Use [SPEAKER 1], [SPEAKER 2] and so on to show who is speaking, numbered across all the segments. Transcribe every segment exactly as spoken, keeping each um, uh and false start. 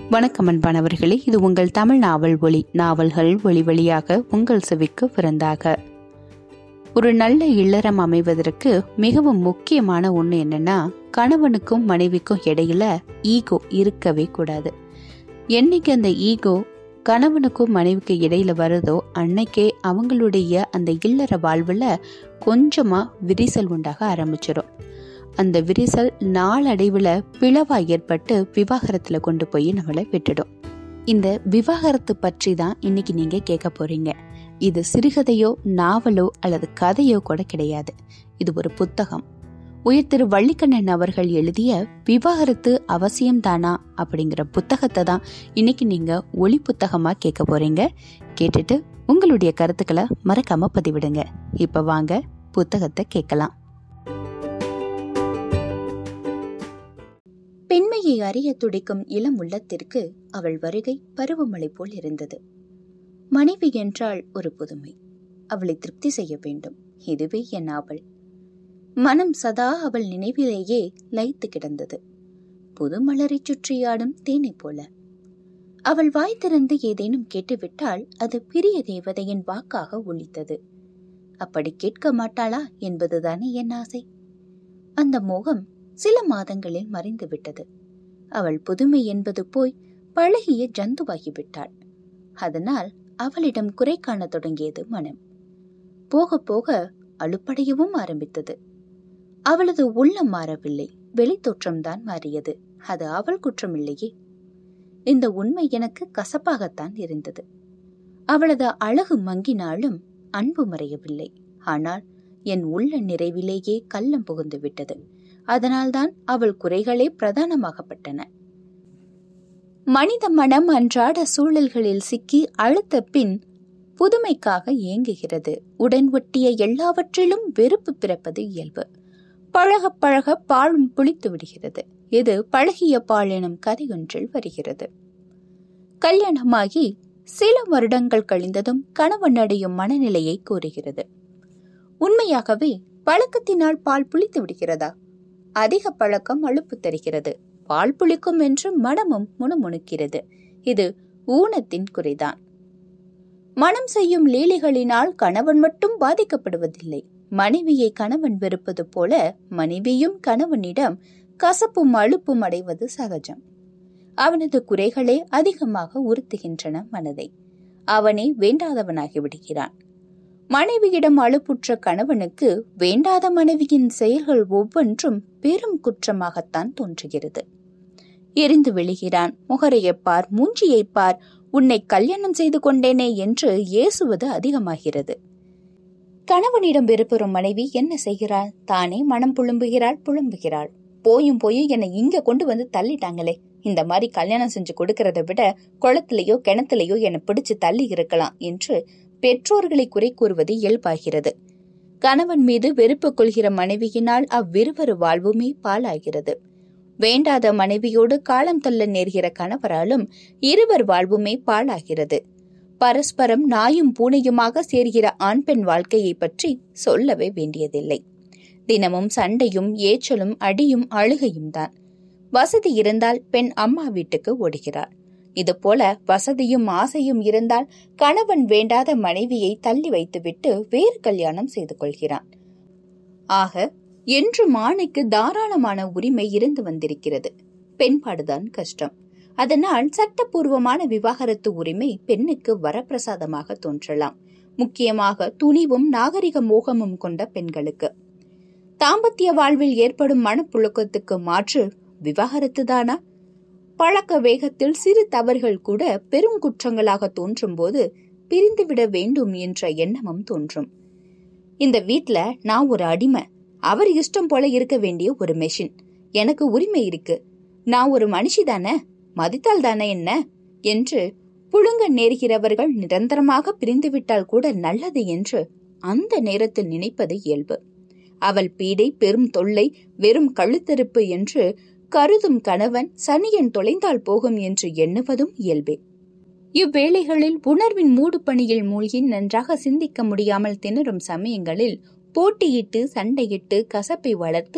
[SPEAKER 1] வணக்கம் அன்பானவர்களே, இது உங்கள் தமிழ் நாவல் ஒளி. நாவல்கள் ஒளி வழியாக உங்கள் செவிக்கு பிறந்தாக. ஒரு நல்ல இல்லறம் அமைவதற்கு மிகவும் முக்கியமான ஒண்ணு என்னன்னா, கணவனுக்கும் மனைவிக்கும் இடையில ஈகோ இருக்கவே கூடாது. என்னைக்கு அந்த ஈகோ கணவனுக்கும் மனைவிக்கு இடையில வருதோ அன்னைக்கே அவங்களுடைய அந்த இல்லற வாழ்வுல கொஞ்சமா விரிசல் உண்டாக ஆரம்பிச்சிடும். அந்த விரிசல் நாளடைவுல பிளவா ஏற்பட்டு விவாகரத்துல கொண்டு போய் நம்மளை விட்டுடும். இந்த விவாகரத்து பற்றி தான் இன்னைக்கு நீங்க கேட்க போறீங்க. இது சிறுகதையோ நாவலோ அல்லது கதையோ கூட கிடையாது. இது ஒரு புத்தகம். உயர் திரு வள்ளிக்கண்ணன் அவர்கள் எழுதிய விவாகரத்து அவசியம்தானா அப்படிங்கிற புத்தகத்தை தான் இன்னைக்கு நீங்க ஒளி புத்தகமா கேட்க போறீங்க. கேட்டுட்டு உங்களுடைய கருத்துக்களை மறக்காம பதிவிடுங்க. இப்ப வாங்க புத்தகத்தை கேட்கலாம். பெண்மையை அறிய துடிக்கும் இளம் உள்ளத்திற்கு அவள் வருகை பருவமழை போல் இருந்தது. மனைவி என்றால் ஒரு புதுமை. அவளை திருப்தி செய்ய வேண்டும். இதுவே என் ஆவல். மனம் சதா அவள் நினைவிலேயே லயித்து கிடந்தது, புது மலரை சுற்றியாடும் தேனை போல. அவள் வாய் திறந்து ஏதேனும் கேட்டுவிட்டால் அது பிரிய தேவதையின் வாக்காக ஒலித்தது. அப்படி கேட்க மாட்டாளா என்பதுதானே என் ஆசை. அந்த மோகம் சில மாதங்களில் மறைந்து விட்டது. அவள் புதுமை என்பது போய் பழகிய ஜந்துவாகிவிட்டாள். அதனால் அவளிடம் குறை காண தொடங்கியது மனம். போக போக அலுப்படையவும் ஆரம்பித்தது. அவளது உள்ளம் மாறவில்லை, வெளி தோற்றம்தான் மாறியது. அது அவள் குற்றமில்லையே. இந்த உண்மை எனக்கு கசப்பாகத்தான் இருந்தது. அவளது அழகு மங்கினாலும் அன்பு மறையவில்லை. ஆனால் என் உள்ள நிறைவிலேயே கள்ளம் புகுந்து விட்டது. அதனால்தான் அவள் குறைகளே பிரதானமாகப்பட்டன. மனித மனம் அன்றாட சூழல்களில் சிக்கி அழுத்த பின் புதுமைக்காக ஏங்குகிறது. உடன் ஒட்டிய எல்லாவற்றிலும் வெறுப்பு பிறப்பது இயல்பு. பழக பழக பாலும் புளித்து விடுகிறது. இது பழகிய பால் எனும் கதை ஒன்றில் வருகிறது. கல்யாணமாகி சில வருடங்கள் கழிந்ததும் கணவன் அடையும் மனநிலையை கூறுகிறது. உண்மையாகவே பழக்கத்தினால் பால் புளித்து விடுகிறதா? அதிக பழக்கம் அலுப்பு தருகிறது. பால் புளிக்கும் என்று மனமும் முணுமுணுக்கிறது. இது ஊனத்தின் குறைதான். மனம் செய்யும் லீலைகளினால் கணவன் மட்டும் பாதிக்கப்படுவதில்லை. மனைவியை கணவன் வெறுப்பது போல மனைவியும் கணவனிடம் கசப்பும் அலுப்பும் அடைவது சகஜம். அவனது குறைகளே அதிகமாக உறுத்துகின்றன மனதை. அவனே வேண்டாதவனாகி விடுகிறான். மனைவியிடம் அலுப்புற்ற கணவனுக்கு வேண்டாத மனைவியின் செயல்கள் ஒவ்வொன்றும் பெரும் குற்றமாகத்தான் தோன்றுகிறது. எரிந்து விழுகிறான். முகரையைப்பார், மூஞ்சியைப்பார், உன்னை கல்யாணம் செய்து கொண்டேனே என்று ஏசுவது அதிகமாகிறது. கணவனிடம் வெறுப்புறும் மனைவி என்ன செய்கிறாள்? தானே மனம் புழும்புகிறாள் புழும்புகிறாள். போயும் போயும் என்னை இங்க கொண்டு வந்து தள்ளிட்டாங்களே, இந்த மாதிரி கல்யாணம் செஞ்சு கொடுக்கறத விட குளத்திலேயோ கிணத்திலேயோ என்னை பிடிச்சு தள்ளி இருக்கலாம் என்று பெற்றோர்களை குறை கூறுவது இயல்பாகிறது. கணவன் மீது வெறுப்பு கொள்கிற மனைவியினால் அவ்விருவரு வாழ்வுமே பாழாகிறது. வேண்டாத மனைவியோடு காலம் தள்ள நேர்கிற கணவராலும் இருவர் வாழ்வுமே பாழாகிறது. பரஸ்பரம் நாயும் பூனையுமாக சேர்கிற ஆண் பெண் வாழ்க்கையை பற்றி சொல்லவே வேண்டியதில்லை. தினமும் சண்டையும் ஏச்சலும் அடியும் அழுகையும் தான். வசதி இருந்தால் பெண் அம்மா வீட்டுக்கு ஓடுகிறாள். இது போல வசதியும் ஆசையும் இருந்தால் கணவன் வேண்டாத மனைவியை தள்ளி வைத்துவிட்டு வேறு கல்யாணம் செய்து கொள்கிறான். ஆக என்று மானைக்கு தாராளமான உரிமை இருந்து வந்திருக்கிறது. பெண்பாடுதான் கஷ்டம். அதனால் சட்டப்பூர்வமான விவாகரத்து உரிமை பெண்ணுக்கு வரப்பிரசாதமாக தோன்றலாம். முக்கியமாக துணிவும் நாகரிக மோகமும் கொண்ட பெண்களுக்கு. தாம்பத்திய வாழ்வில் ஏற்படும் மனப்புழுக்கத்துக்கு மாற்று விவாகரத்து தானா? பழக்க வேகத்தில் சிறு தவறுகள் கூட பெரும் குற்றங்களாக தோன்றும் போது பிரிந்துவிட வேண்டும் என்ற எண்ணமும் தோன்றும். இந்த வீட்ல நான் ஒரு அடிமை, அவர் இஷ்டம் போல இருக்க வேண்டிய ஒரு மெஷின். எனக்கு உரிமை இருக்கு, நான் ஒரு மனுஷி தானே, மதித்தால் தானே என்ன என்று புழுங்க நேர்கிறவர்கள் நிரந்தரமாக பிரிந்துவிட்டால் கூட நல்லது என்று அந்த நேரத்தில் நினைப்பது இயல்பு. அவள் பீடை பெரும் தொல்லை, வெறும் கழுத்தறுப்பு என்று கருதும் கணவன் சனியன் தொலைந்தால் போகும் என்று எண்ணுவதும் இயல்பே. இவ்வேளைகளில் உணர்வின் மூடு பணியில் மூழ்கி நன்றாக சிந்திக்க முடியாமல் திணறும் சமயங்களில் போட்டியிட்டு சண்டையிட்டு கசப்பை வளர்த்து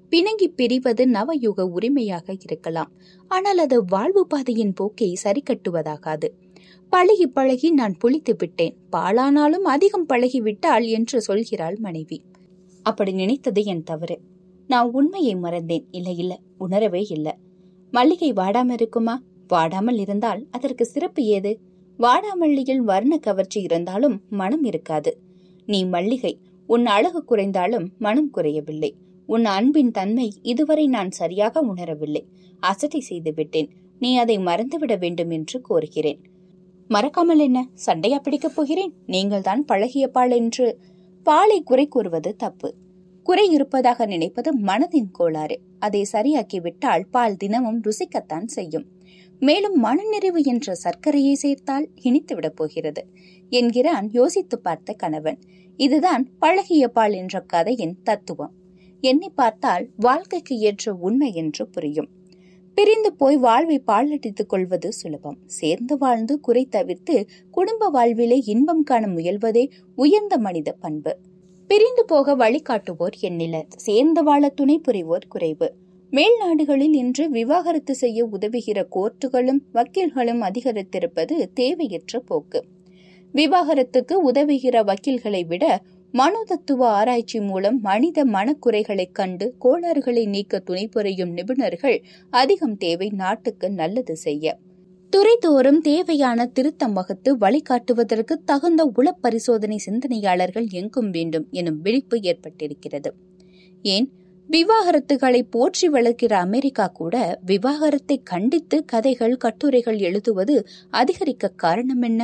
[SPEAKER 1] பிணங்கி பிரிவது நவயுக உரிமையாக இருக்கலாம், ஆனால் அது வாழ்வு பாதையின் போக்கை சரி கட்டுவதாகாது. பழகி பழகி நான் புளித்து விட்டேன், பாலானாலும் அதிகம் பழகிவிட்டாள் என்று சொல்கிறாள் மனைவி. அப்படி நினைத்தது என் தவறு. நான் உண்மையை மறந்தேன். இல்ல இல்ல, உணரவே இல்லை. மல்லிகை வாடாம இருக்குமா? வாடாமல் இருந்தால் அதற்கு சிறப்பு ஏது? வாடாமல்லியில் வர்ண கவர்ச்சி இருந்தாலும் மனம் இருக்காது. நீ மல்லிகை, உன் அழகு குறைந்தாலும் மனம் குறையவில்லை. உன் அன்பின் தன்மை இதுவரை நான் சரியாக உணரவில்லை. அசட்டை செய்து விட்டேன். நீ அதை மறந்துவிட வேண்டும் என்று கோருகிறேன். மறக்காமல் என்ன, சண்டையா பிடிக்கப் போகிறேன்? நீங்கள் தான் பழகிய பால் என்று. பாலை குறை கூறுவது தப்பு. குறை இருப்பதாக நினைப்பது மனதின் கோளாறு. அதை சரியாக்கிவிட்டால் பால் தினமும் ருசிக்கத்தான் செய்யும். மேலும் மனநிறைவு என்ற சர்க்கரையை சேர்த்தால் இனித்துவிடப் போகிறது என்கிறான் யோசித்து பார்த்த கணவன். இதுதான் பழகிய பால் என்ற கதையின் தத்துவம். என்னை பார்த்தால் வாழ்க்கைக்கு ஏற்ற உண்மை என்று புரியும். பிரிந்து போய் வாழ்வை பாழடித்துக் கொள்வது சுலபம். சேர்ந்து வாழ்ந்து குறை தவிர்த்து குடும்ப வாழ்விலே இன்பம் காண முயல்வதே உயர்ந்த மனித பண்பு. பிரிந்து போக வழிகாட்டுவோர் எண்ணிலர், சேர்ந்து வாழ துணை புரிவோர் குறைவு. மேல் நாடுகளில் இன்று விவாகரத்து செய்ய உதவுகிற கோர்ட்டுகளும் வக்கீல்களும் அதிகரித்திருப்பது தேவையற்ற போக்கு. விவாகரத்துக்கு உதவுகிற வக்கீல்களை விட மனோதத்துவ ஆராய்ச்சி மூலம் மனித மனக்குறைகளை கண்டு கோளாறுகளை நீக்க துணை புரியும் நிபுணர்கள் அதிகம் தேவை நாட்டுக்கு நல்லது செய்ய. துறைதோறும் தேவையான திருத்தம் வகுத்து வழிகாட்டுவதற்கு தகுந்த உள பரிசோதனை சிந்தனையாளர்கள் எங்கும் வேண்டும் எனும் விழிப்பு ஏற்பட்டிருக்கிறது. ஏன், விவாகரத்துகளை போற்றி வளர்க்கிற அமெரிக்கா கூட விவாகரத்தை கண்டித்து கதைகள் கட்டுரைகள் எழுதுவது அதிகரிக்க காரணம் என்ன?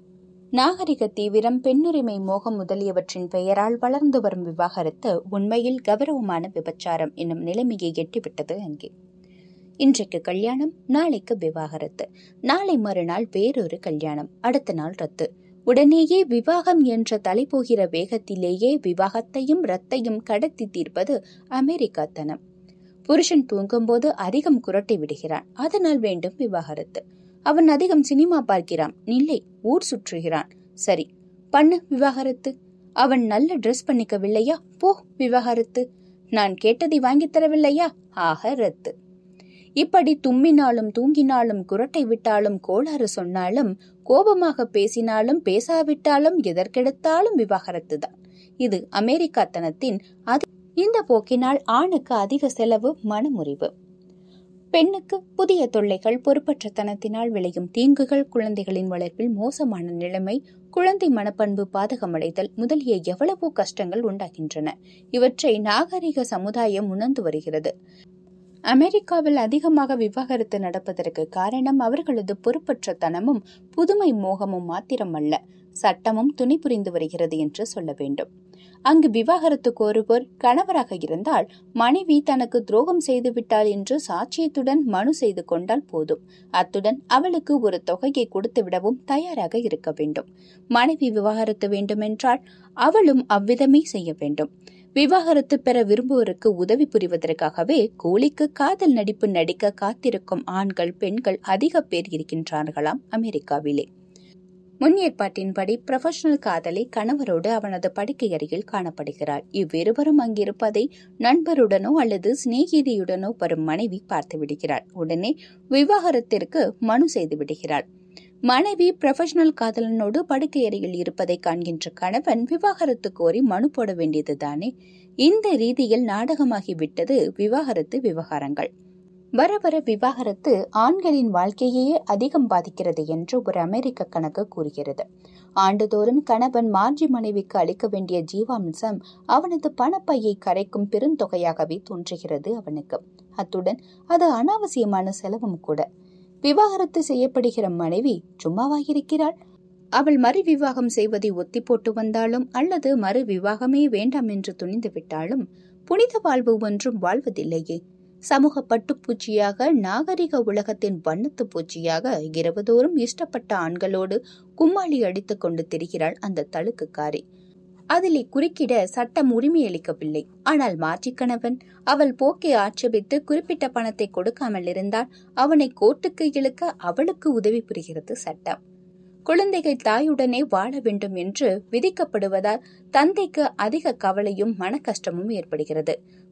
[SPEAKER 1] நாகரிக தீவிரம், பெண்ணுரிமை மோகம் முதலியவற்றின் பெயரால் வளர்ந்து வரும் விவாகரத்து உண்மையில் கௌரவமான விபச்சாரம் என்னும் நிலைமையை எட்டிவிட்டது அங்கே. இன்றைக்கு கல்யாணம், நாளைக்கு விவாகரத்து, நாளை மறுநாள் வேறொரு கல்யாணம், அடுத்த நாள் ரத்து. உடனேயே விவாகம் என்ற தலை போகிற வேகத்திலேயே விவாகத்தையும் ரத்தையும் கடத்தி தீர்ப்பது அமெரிக்காத்தனம். புருஷன் தூங்கும்போது அதிகம் குரட்டை விடுகிறான், அதனால் வேண்டும் விவாகரத்து. அவன் அதிகம் சினிமா பார்க்கிறான், இல்லை ஊர் சுற்றுகிறான், சரி பண்ணு விவாகரத்து. அவன் நல்ல டிரெஸ் பண்ணிக்கவில்லையா, போ விவாகரத்து. நான் கேட்டதை வாங்கி தரவில்லையா, ஆக ரத்து. இப்படி தும்மினாலும் தூங்கினாலும் குரட்டை விட்டாலும் கோளாறு சொன்னாலும் கோபமாக பேசினாலும் பேசாவிட்டாலும் எதற்கெடுத்தாலும் விவாகரத்து தான். இது அமெரிக்காத்தனத்தின் அது. இந்த போக்கினால் ஆணுக்கு அதிக செலவு, மனமுறிவு. பெண்ணுக்கு புதிய தொல்லைகள், பொறுப்பற்றத்தனத்தினால் விளையும் தீங்குகள், குழந்தைகளின் வளர்ப்பில் மோசமான நிலைமை, குழந்தை மனப்பண்பு பாதகமடைதல் முதலிய எவ்வளவோ கஷ்டங்கள் உண்டாகின்றன. இவற்றை நாகரிக சமுதாயம் உணர்ந்து வருகிறது. அமெரிக்காவில் அதிகமாக விவாகரத்து நடப்பதற்கு காரணம் அவர்களது பொறுப்பற்றத்தனமும் புதுமை மோகமும் மாத்திரமல்ல, சட்டமும் துணை புரிந்து வருகிறது என்று சொல்ல வேண்டும். அங்கு விவாகரத்து கோருவோர் கணவராக இருந்தால் மனைவி தனக்கு துரோகம் செய்துவிட்டாள் என்று சாட்சியத்துடன் மனு செய்து கொண்டால் போதும். அத்துடன் அவளுக்கு ஒரு தொகையை கொடுத்து விடவும் தயாராக இருக்க வேண்டும். மனைவி விவாகரத்து வேண்டுமென்றால் அவளும் அவ்விதமே செய்ய வேண்டும். விவாகரத்து பெற விரும்புவோருக்கு உதவி புரிவதற்காகவே கூலிக்கு காதல் நடிப்பு நடிக்க காத்திருக்கும் ஆண்கள் பெண்கள் அதிக பேர் இருக்கின்றார்களாம் அமெரிக்காவிலே. முன் ஏற்பாட்டின்படி ப்ரொஃபஷனல் காதலி கணவரோடு அவனது படுக்கை அறையில் காணப்படுகிறாள். இவ்விருவரும் அங்கிருப்பதை நண்பருடனோ அல்லது சிநேகிதியுடனோ வரும் மனைவி பார்த்து விடுகிறாள். உடனே விவாகரத்திற்கு மனு செய்து விடுகிறாள். மனைவி ப்ரொஃபஷனல் காதலனோடு படுக்கை அறையில் இருப்பதை காண்கின்ற கணவன் விவாகரத்து கோரி மனு போட வேண்டியதுதானே. இந்த ரீதியில் நாடகமாகிவிட்டது விவாகரத்து விவகாரங்கள். வர வர விவாகரத்து ஆண்களின் வாழ்க்கையே அதிகம் பாதிக்கிறது என்று ஒரு அமெரிக்க கணக்கு கூறுகிறது. ஆண்டுதோறும் கணவன் மார்ஜி மனைவிக்கு அளிக்க வேண்டிய ஜீவாம்சம் அவனது பணப்பையை கரைக்கும் பெருந்தொகையாகவே தோன்றுகிறது அவனுக்கு. அத்துடன் அது அனாவசியமான செலவும் கூட. விவாகரத்து செய்யப்படுகிற மனைவி சும்மாவாயிருக்கிறாள். அவள் மறு விவாகம் செய்வதை ஒத்தி போட்டு வந்தாலும் அல்லது மறு விவாகமே வேண்டாம் என்று துணிந்து விட்டாலும் புனித வாழ்வு ஒன்றும் வாழ்வதில்லையே. சமூக பட்டுப்பூச்சியாக, நாகரிக உலகத்தின் வண்ணத்து பூச்சியாக இரவுதோறும் இஷ்டப்பட்ட ஆண்களோடு கும்மாளி அடித்துக் கொண்டு திரிகிறாள் அந்த தழுக்குக்காரி. அதிலே குறுக்கிட சட்டம் உரிமை அளிக்கவில்லை. ஆனால் மாற்றி கணவன் அவள் போக்கை ஆட்சேபித்து குறிப்பிட்ட பணத்தை கொடுக்காமல் இருந்தால் அவனை கோர்ட்டுக்கு இழுக்க அவளுக்கு உதவி புரிகிறது சட்டம். குழந்தைகள் தாயுடனே வாழ வேண்டும் என்று விதிக்கப்படுவதால் தந்தைக்கு அதிக கவலையும் மன கஷ்டமும் ஏற்படுகிறது.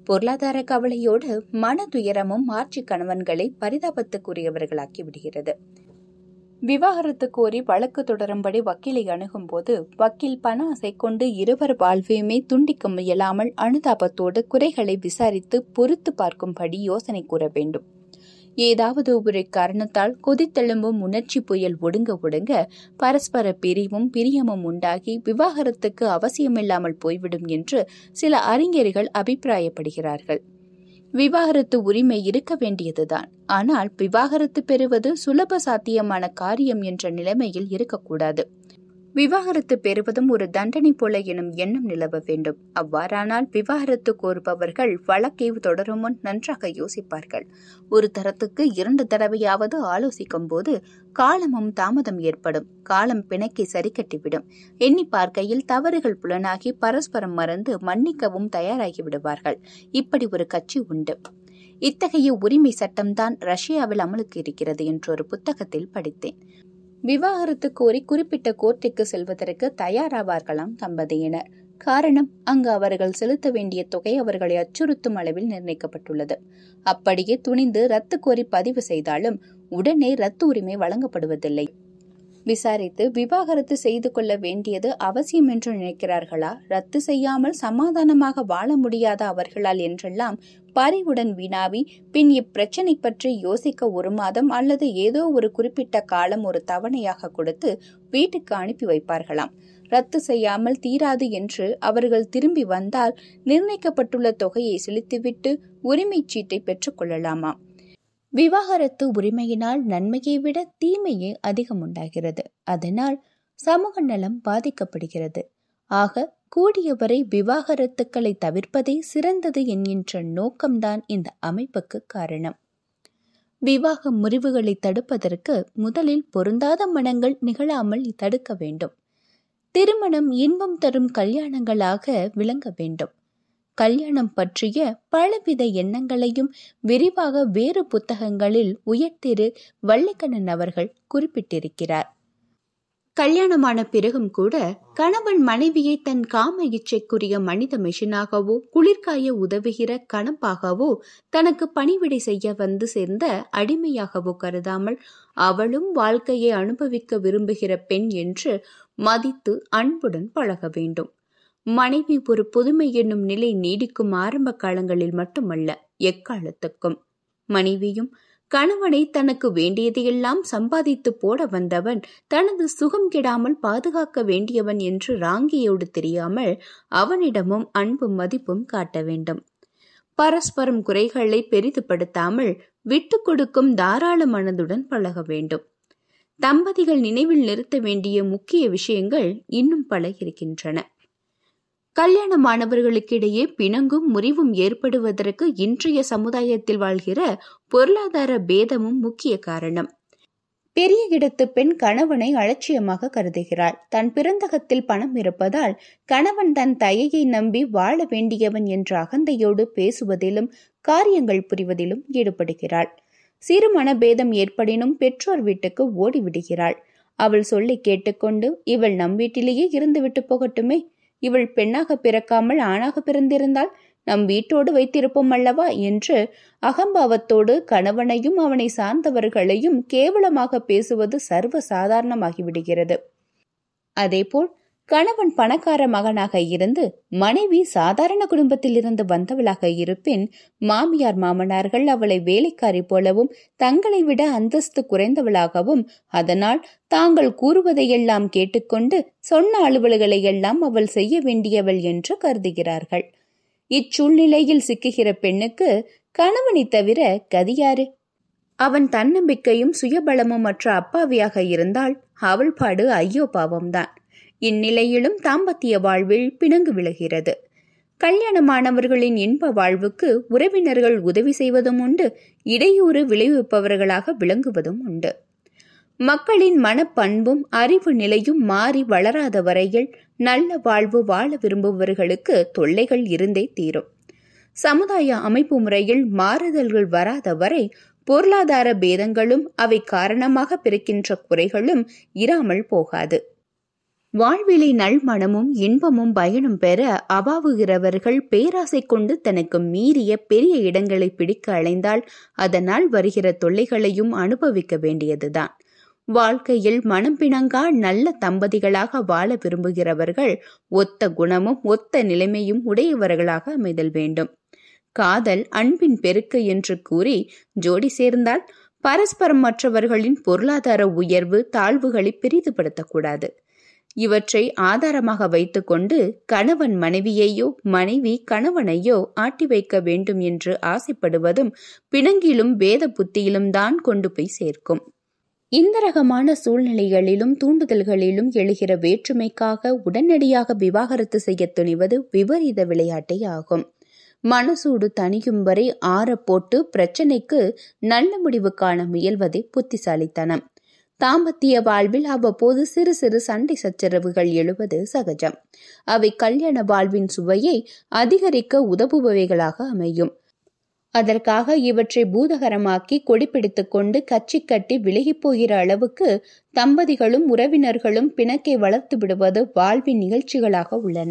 [SPEAKER 1] பொருளாதார கவலையோடு மன துயரமும் மாற்றி கணவன்களை பரிதாபத்துக்குரியவர்களாக்கி விடுகிறது. விவாகரத்து கோரி வழக்கு தொடரும்படி வக்கீலை அணுகும் போது வக்கீல் பண ஆசை கொண்டு இருவர் வாழ்வையுமே துண்டிக்க முயலாமல் அனுதாபத்தோடு குறைகளை விசாரித்து பொறுத்து பார்க்கும்படி யோசனை கூற வேண்டும். ஏதாவது ஒரு காரணத்தால் கொதித்தெழும்பும் உணர்ச்சி புயல் ஒடுங்க ஒடுங்க பரஸ்பர பிரிவும் பிரியமும் உண்டாகி விவாகரத்துக்கு அவசியமில்லாமல் போய்விடும் என்று சில அறிஞர்கள் அபிப்பிராயப்படுகிறார்கள். விவாகரத்து உரிமை இருக்க வேண்டியதுதான். ஆனால் விவாகரத்து பெறுவது சுலப சாத்தியமான காரியம் என்ற நிலைமையில் இருக்கக்கூடாது. விவாகரத்து பெறுவதும் ஒரு தண்டனை போல எனும் எண்ணம் நிலவ வேண்டும். அவ்வாறானால் விவாகரத்து கோருபவர்கள் வழக்கை தொடரும் முன் நன்றாக யோசிப்பார்கள். ஒரு தரத்துக்கு இரண்டு தடவையாவது ஆலோசிக்கும் போது காலமும் தாமதம் ஏற்படும். காலம் பிணைக்கை சரி கட்டிவிடும். எண்ணி பார்க்கையில் தவறுகள் புலனாகி பரஸ்பரம் மறந்து மன்னிக்கவும் தயாராகி விடுவார்கள். இப்படி ஒரு கட்சி உண்டு. இத்தகைய உரிமை சட்டம்தான் ரஷ்யாவில் அமலுக்கு இருக்கிறது என்று ஒரு புத்தகத்தில் படித்தேன். விவாகரத்து கோரி குறிப்பிட்ட கோர்ட்டுக்கு செல்வதற்கு தயாராவார்களாம் தம்பதியினர். காரணம், அங்கு அவர்கள் செலுத்த வேண்டிய தொகை அவர்களை அச்சுறுத்தும் அளவில் நிர்ணயிக்கப்பட்டுள்ளது. அப்படியே துணிந்து ரத்து கோரி பதிவு செய்தாலும் உடனே ரத்து உரிமை வழங்கப்படுவதில்லை. விசாரித்து விவாகரத்து செய்து கொள்ள வேண்டியது அவசியம் என்று நினைக்கிறார்களா, ரத்து செய்யாமல் சமாதானமாக வாழ முடியாத அவர்களால் என்றெல்லாம் பறிவுடன் வினாவி பின் இப்பிரச்சனை பற்றி யோசிக்க ஒரு மாதம் அல்லது ஏதோ ஒரு குறிப்பிட்ட காலம் ஒரு தவணையாக கொடுத்து வீட்டுக்கு அனுப்பி வைப்பார்களாம். ரத்து செய்யாமல் தீராது என்று அவர்கள் திரும்பி வந்தால் நிர்ணயிக்கப்பட்டுள்ள தொகையை செலுத்திவிட்டு உரிமை சீட்டை பெற்றுக் கொள்ளலாமாம். விவாகரத்து உரிமையினால் நன்மையை விட தீமையே அதிகம் உண்டாகிறது. அதனால் சமூக நலம் பாதிக்கப்படுகிறது. ஆக கூடியவரை விவாகரத்துக்களை தவிர்ப்பதே சிறந்தது என்கின்ற நோக்கம்தான் இந்த அமைப்புக்கு காரணம். விவாக முறிவுகளை தடுப்பதற்கு முதலில் பொருந்தாத மனங்கள் நிகழாமல் தடுக்க வேண்டும். திருமணம் இன்பம் தரும் கல்யாணங்களாக விளங்க வேண்டும். கல்யாணம் பற்றிய பலவித எண்ணங்களையும் விரிவாக வேறு புத்தகங்களில் உயர்திரு வள்ளிக்கண்ணன் அவர்கள் குறிப்பிட்டிருக்கிறார். கல்யாணமான பிறகும் கூட கணவன் மனைவியை தன் காம இச்சைக்குரிய மனித மெஷினாகவோ குளிர்காய உதவுகிற கணப்பாகவோ தனக்கு பணிவிடை செய்ய வந்து சேர்ந்த அடிமையாகவோ கருதாமல் அவளும் வாழ்க்கையை அனுபவிக்க விரும்புகிற பெண் என்று மதித்து அன்புடன் பழக வேண்டும். மனைவி ஒரு புதுமை என்னும் நிலை நீடிக்கும் ஆரம்ப காலங்களில் மட்டுமல்ல, எக்காலத்துக்கும். மனைவியும் கணவனை தனக்கு வேண்டியதையெல்லாம் சம்பாதித்து போட வந்தவன் தனது சுகம் கெடாமல் பாதுகாக்க வேண்டியவன் என்று ராங்கியோடு தெரியாமல் அவனிடமும் அன்பும் மதிப்பும் காட்ட வேண்டும். பரஸ்பரம் குறைகளை பெரிதுபடுத்தாமல் விட்டு கொடுக்கும் தாராள மனதுடன் பழக வேண்டும். தம்பதிகள் நினைவில் நிறுத்த வேண்டிய முக்கிய விஷயங்கள் இன்னும் பல இருக்கின்றன. கல்யாணமானவர்களுக்கிடையே பிணங்கும் முறிவும் ஏற்படுவதற்கு இன்றைய சமுதாயத்தில் வாழ்கிற பொருளாதார பேதமும் முக்கிய காரணம். பெரிய இடத்து பெண் கணவனை அலட்சியமாக கருதுகிறாள். தன் பிறந்தகத்தில் பணம் இருப்பதால் கணவன் தன் தயையை நம்பி வாழ வேண்டியவன் என்ற அகந்தையோடு பேசுவதிலும் காரியங்கள் புரிவதிலும் ஈடுபடுகிறாள். சிறு மனபேதம் ஏற்படினும் பெற்றோர் வீட்டுக்கு ஓடிவிடுகிறாள். அவள் சொல்லி கேட்டுக்கொண்டு இவள் நம் வீட்டிலேயே இருந்துவிட்டு போகட்டுமே, இவள் பெண்ணாக பிறக்காமல் ஆணாக பிறந்திருந்தால் நம் வீட்டோடு வைத்திருப்போம் அல்லவா என்று அகம்பாவத்தோடு கணவனையும் அவனை சார்ந்தவர்களையும் கேவலமாக பேசுவது சர்வ சாதாரணமாகிவிடுகிறது. அதேபோல் கணவன் பணக்கார மகனாக இருந்து மனைவி சாதாரண குடும்பத்தில் இருந்து வந்தவளாக இருப்பின் மாமியார் மாமனார்கள் அவளை வேலைக்காரி போலவும் தங்களை விட அந்தஸ்து குறைந்தவளாகவும் அதனால் தாங்கள் கூறுவதையெல்லாம் கேட்டுக்கொண்டு சொன்ன அலுவல்களை எல்லாம் அவள் செய்ய வேண்டியவள் என்று கருதுகிறார்கள். இச்சூழ்நிலையில் சிக்குகிற பெண்ணுக்கு கணவனை தவிர கதியாரு? அவன் தன்னம்பிக்கையும் சுயபலமும் மற்ற அப்பாவியாக இருந்தால் அவள் பாடு ஐயோ பாவம்தான். இந்நிலையிலும் தாம்பத்திய வாழ்வில் பிணங்கு விழுகிறது. கல்யாணமானவர்களின் இன்ப வாழ்வுக்கு உறவினர்கள் உதவி செய்வதும் உண்டு, இடையூறு விளைவிப்பவர்களாக விளங்குவதும் உண்டு. மக்களின் மனப்பண்பும் அறிவு நிலையும் மாறி வளராத வரையில் நல்ல வாழ்வு வாழ விரும்புபவர்களுக்கு தொல்லைகள் இருந்தே தீரும். சமுதாய அமைப்பு முறையில் மாறுதல்கள் வராத வரை பொருளாதார பேதங்களும் அவை காரணமாக பிறக்கின்ற குறைகளும் இராமல் போகாது. வாழ்விலை நல்மணமும் இன்பமும் பயனும் பெற அவாவுகிறவர்கள் பேராசை கொண்டு தனக்கு மீறிய பெரிய இடங்களை பிடிக்க அலைந்தால் அதனால் வருகிற தொல்லைகளையும் அனுபவிக்க வேண்டியதுதான். வாழ்க்கையில் மனம் பிணங்கா நல்ல தம்பதிகளாக வாழ விரும்புகிறவர்கள் ஒத்த குணமும் ஒத்த நிலைமையும் உடையவர்களாக அமைதல் வேண்டும். காதல் அன்பின் பெருக்கு என்று கூறி ஜோடி சேர்ந்தால் பரஸ்பரம் மற்றவர்களின் பொருளாதார உயர்வு தாழ்வுகளை பெரிதுபடுத்தக்கூடாது. இவற்றை ஆதாரமாக வைத்துக்கொண்டு கணவன் மனைவியையோ மனைவி கணவனையோ ஆட்டி வைக்க வேண்டும் என்று ஆசைப்படுவதும் பிணங்கிலும் வேத புத்தியிலும் தான் கொண்டு போய் சேர்க்கும். இந்த ரகமான சூழ்நிலைகளிலும் தூண்டுதல்களிலும் எழுகிற வேற்றுமைக்காக உடனடியாக விவாகரத்து செய்ய துணிவது விபரீத விளையாட்டே ஆகும். மனசூடு தணியும் வரை ஆற போட்டு பிரச்சனைக்கு நல்ல முடிவு காண முயல்வதே புத்திசாலித்தனம். தாம்பத்திய வாழ்வில் அவ்வப்போது சிறு சிறு சண்டை சச்சரவுகள் எழுவது சகஜம். அவை கல்யாண வாழ்வின் சுவையை அதிகரிக்க உதவுபவைகளாக அமையும். அதற்காக இவற்றை பூதகரமாக்கி கொடிப்பிடித்துக் கொண்டு கச்சி கட்டி விலகி போகிற அளவுக்கு தம்பதிகளும் உறவினர்களும் பிணக்கை வளர்த்து விடுவது வாழ்வின் நிகழ்ச்சிகளாக உள்ளன.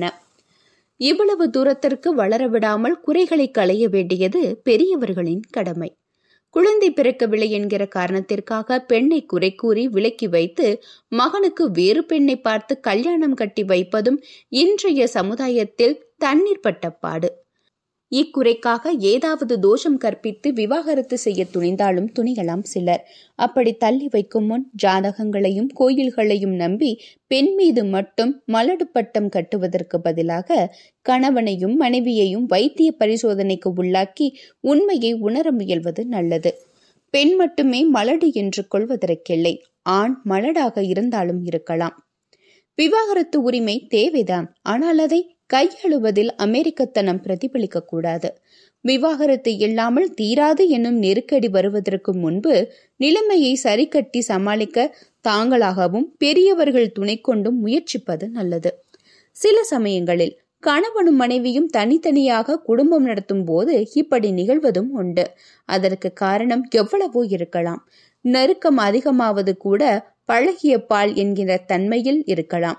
[SPEAKER 1] இவ்வளவு தூரத்திற்கு வளரவிடாமல் குறைகளை களைய வேண்டியது பெரியவர்களின் கடமை. குழந்தை பிறக்கவில்லை என்கிற காரணத்திற்காக பெண்ணை குறை கூறி விலக்கி வைத்து மகனுக்கு வேறு பெண்ணை பார்த்து கல்யாணம் கட்டி வைப்பதும் இன்றைய சமுதாயத்தில் தண்ணீர் பட்ட பாடு. இக்குறைக்காக ஏதாவது தோஷம் கற்பித்து விவாகரத்து செய்ய துணிந்தாலும் துணிகளாம் சிலர். அப்படி தள்ளி வைக்கும் முன் ஜாதகங்களையும் கோயில்களையும் நம்பி பெண் மீது மட்டும் மலடு பட்டம் கட்டுவதற்கு பதிலாக கணவனையும் மனைவியையும் வைத்திய பரிசோதனைக்கு உள்ளாக்கி உண்மையை உணர முயல்வது நல்லது. பெண் மட்டுமே மலடு என்று கொள்வதற்கில்லை, ஆண் மலடாக இருந்தாலும் இருக்கலாம். விவாகரத்து உரிமை தேவைதான், ஆனால் அதை கையாளுவதில் அமெரிக்கத்தனம் பிரதிபலிக்க கூடாது. விவாகரத்து இல்லாமல் தீராது என்னும் நெருக்கடி வருவதற்கு முன்பு நிலைமையை சரி கட்டி சமாளிக்க தாங்களாகவும் பெரியவர்கள் துணை கொண்டும் முயற்சிப்பது நல்லது. சில சமயங்களில் கணவனும் மனைவியும் தனித்தனியாக குடும்பம் நடத்தும் போது இப்படி நிகழ்வதும் உண்டு. அதற்கு காரணம் எவ்வளவோ இருக்கலாம். நெருக்கம் அதிகமாவது கூட பழகிய பால் என்கிற தன்மையில் இருக்கலாம்.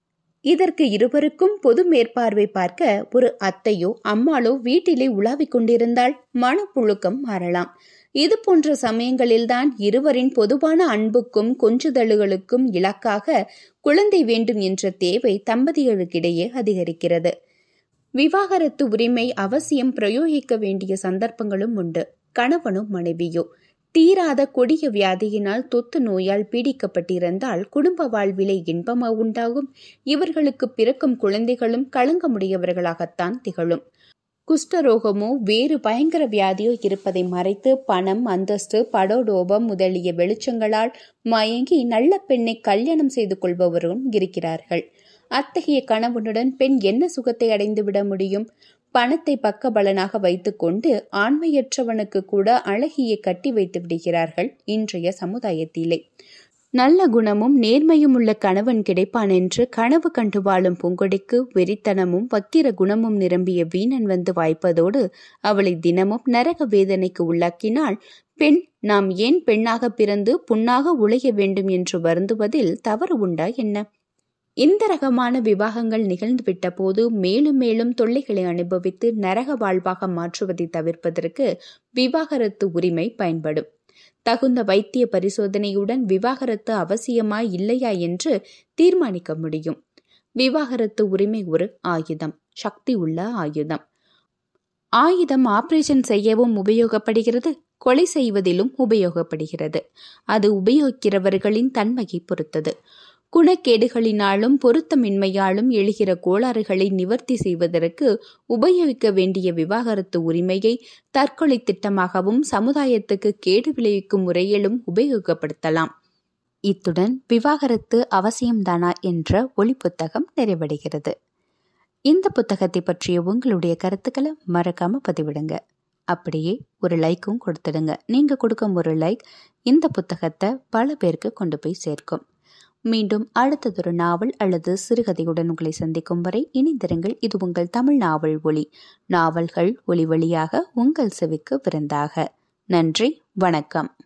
[SPEAKER 1] இதற்கு இருவருக்கும் பொது மேற்பார்வை பார்க்க ஒரு அத்தையோ அம்மாளோ வீட்டிலே உலாவிக் கொண்டிருந்தால் மனப்புழுக்கம் மாறலாம். இது போன்ற சமயங்களில்தான் இருவரின் பொதுவான அன்புக்கும் கொஞ்சுதழுகளுக்கும் இலக்காக குழந்தை வேண்டும் என்ற தேவை தம்பதிகளுக்கிடையே அதிகரிக்கிறது. விவாகரத்து உரிமை அவசியம் பிரயோகிக்க வேண்டிய சந்தர்ப்பங்களும் உண்டு. கணவனும் மனைவியோ தீராத கொடிய வியாதியினால் தொத்து நோயால் பீடிக்கப்பட்டிருந்தால் குடும்ப வாழ்விலே இன்பமா உண்டாகும். இவர்களுக்கு பிறக்கும் குழந்தைகளும் களங்கமுடையவர்களாகத்தான் திகழும். குஷ்டரோகமோ வேறு பயங்கர வியாதியோ இருப்பதை மறைத்து பணம், அந்தஸ்து, படோடோபம் முதலிய வெளிச்சங்களால் மயங்கி நல்ல பெண்ணை கல்யாணம் செய்து கொள்பவரும் இருக்கிறார்கள். அத்தகைய கணவனுடன் பெண் என்ன சுகத்தை அடைந்து விட முடியும்? பணத்தை பக்க பலனாக வைத்துக்கொண்டு ஆண்மையற்றவனுக்கு கூட அழகியை கட்டி வைத்து விடுகிறார்கள் இன்றைய சமுதாயத்திலே. நல்ல குணமும் நேர்மையும் உள்ள கணவன் கிடைப்பான் என்று கனவு கண்டு வாழும் பூங்கொடிக்கு வெறித்தனமும் வக்கிர குணமும் நிரம்பிய வீணன் வந்து வாய்ப்பதோடு அவளை தினமும் நரக வேதனைக்கு உள்ளாக்கினால் பெண் நாம் ஏன் பெண்ணாக பிறந்து புண்ணாக உழைய வேண்டும் என்று வருந்துவதில் தவறு உண்டா என்ன? இந்த ரகமான விவாகங்கள் நிகழ்ந்துவிட்ட போது மேலும் மேலும் தொல்லைகளை அனுபவித்து நரக வாழ்வாக மாற்றுவதை தவிர்ப்பதற்கு விவாகரத்து உரிமை பயன்படும். தகுந்த வைத்திய பரிசோதனையுடன் விவாகரத்து அவசியமா இல்லையா என்று தீர்மானிக்க முடியும். விவாகரத்து உரிமை ஒரு ஆயுதம், சக்தி உள்ள ஆயுதம். ஆயுதம் ஆபரேஷன் செய்யவும் உபயோகப்படுகிறது, கொலை செய்வதிலும் உபயோகப்படுகிறது. அது உபயோகிக்கிறவர்களின் தன்மையை பொறுத்தது. குணக்கேடுகளினாலும் பொருத்தமின்மையாலும் எழுகிற கோளாறுகளை நிவர்த்தி செய்வதற்கு உபயோகிக்க வேண்டிய விவாகரத்து உரிமையை தற்கொலை திட்டமாகவும் சமுதாயத்துக்கு கேடு விளைவிக்கும் முறையிலும் உபயோகப்படுத்தலாம். இத்துடன் விவாகரத்து அவசியம்தானா என்ற ஒளி புத்தகம் நிறைவடைகிறது. இந்த புத்தகத்தை பற்றிய உங்களுடைய கருத்துக்களை மறக்காம பதிவிடுங்க. அப்படியே ஒரு லைக்கும் கொடுத்துடுங்க. நீங்க கொடுக்கும் ஒரு லைக் இந்த புத்தகத்தை பல பேருக்கு கொண்டு போய் சேர்க்கும். மீண்டும் அடுத்ததொரு நாவல் அல்லது சிறுகதையுடன் உங்களை சந்திக்கும் வரை இணைந்திருங்கள். இது உங்கள் தமிழ் நாவல் ஒளி. நாவல்கள் ஒளி வழியாக உங்கள் செவிக்கு விருந்தாக. நன்றி, வணக்கம்.